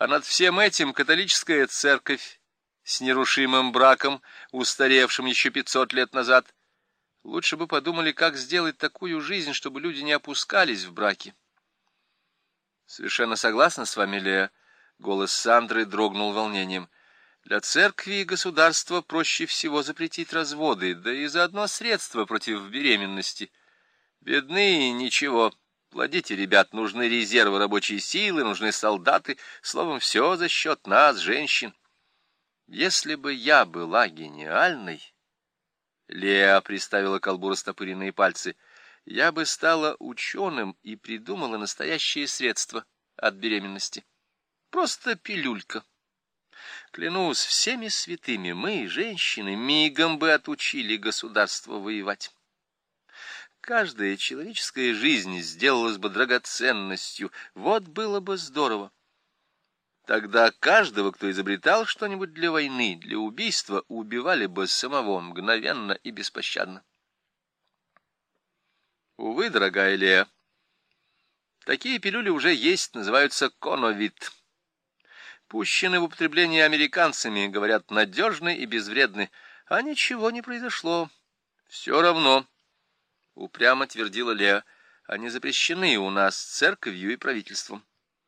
А над всем этим католическая церковь с нерушимым браком, устаревшим еще 500 лет назад. Лучше бы подумали, как сделать такую жизнь, чтобы люди не опускались в браки. Совершенно согласна с вами, Леа. Голос Сандры дрогнул волнением. Для церкви и государства проще всего запретить разводы, да и заодно средства против беременности. Бедны, ничего. Плодите, ребят, нужны резервы рабочей силы, нужны солдаты. Словом, все за счет нас, женщин. Если бы я была гениальной, Леа приставила к колбу растопыренные пальцы, я бы стала ученым и придумала настоящее средство от беременности. Просто пилюлька. Клянусь всеми святыми, мы, женщины, мигом бы отучили государство воевать. Каждая человеческая жизнь сделалась бы драгоценностью. Вот было бы здорово. Тогда каждого, кто изобретал что-нибудь для войны, для убийства, убивали бы самого мгновенно и беспощадно. Увы, дорогая Леа, такие пилюли уже есть, называются коновид. Пущены в употребление американцами, говорят, надежны и безвредны, а ничего не произошло. Все равно, упрямо твердила Леа, они запрещены у нас церковью и правительством.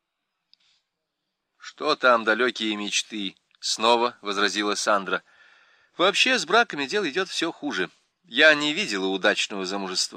«Что там далекие мечты?» — снова возразила Сандра. «Вообще с браками дело идет все хуже. Я не видела удачного замужества.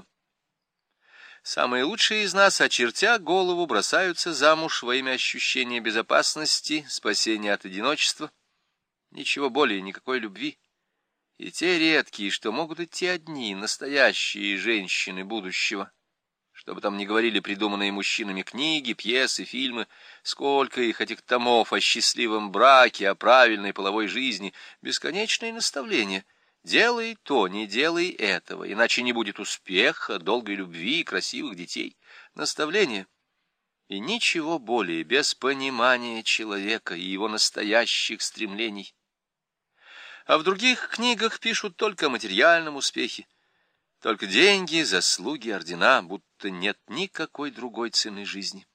Самые лучшие из нас, очертя голову, бросаются замуж во имя ощущения безопасности, спасения от одиночества. Ничего более, никакой любви. И те редкие, что могут идти одни, настоящие женщины будущего». Что бы там ни говорили придуманные мужчинами книги, пьесы, фильмы, сколько их, этих томов о счастливом браке, о правильной половой жизни, бесконечные наставления. Делай то, не делай этого, иначе не будет успеха, долгой любви и красивых детей. Наставления. И ничего более, без понимания человека и его настоящих стремлений. А в других книгах пишут только о материальном успехе. Только деньги, заслуги, ордена, будто нет никакой другой цены жизни.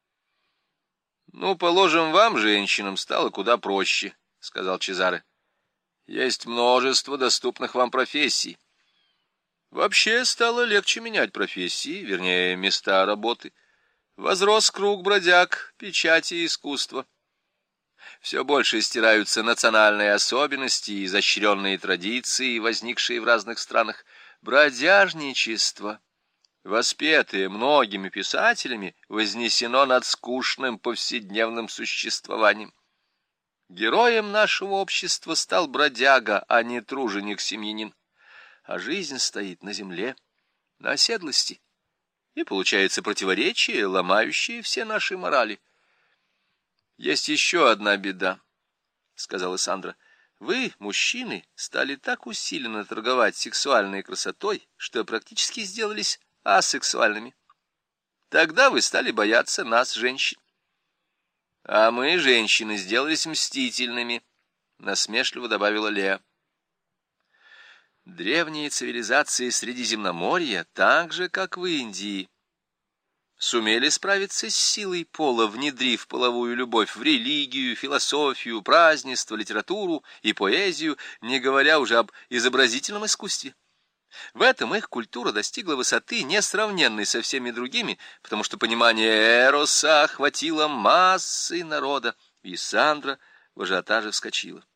«Ну, положим, вам, женщинам, стало куда проще», — сказал Чезаре. «Есть множество доступных вам профессий. Вообще стало легче менять профессии, вернее, места работы. Возрос круг бродяг, печати и искусства. Все больше стираются национальные особенности и изощренные традиции, возникшие в разных странах. Бродяжничество, воспетое многими писателями, вознесено над скучным повседневным существованием. Героем нашего общества стал бродяга, а не труженик-семьянин. А жизнь стоит на земле, на оседлости, и получается противоречие, ломающее все наши морали. «Есть еще одна беда», — сказала Сандра. «Вы, мужчины, стали так усиленно торговать сексуальной красотой, что практически сделались асексуальными. Тогда вы стали бояться нас, женщин. А мы, женщины, сделались мстительными», — насмешливо добавила Леа. Древние цивилизации Средиземноморья, так же, как в Индии, сумели справиться с силой пола, внедрив половую любовь в религию, философию, празднество, литературу и поэзию, не говоря уже об изобразительном искусстве. В этом их культура достигла высоты, несравненной со всеми другими, потому что понимание эроса охватило массы народа, и Сандра в ажиотаже вскочила.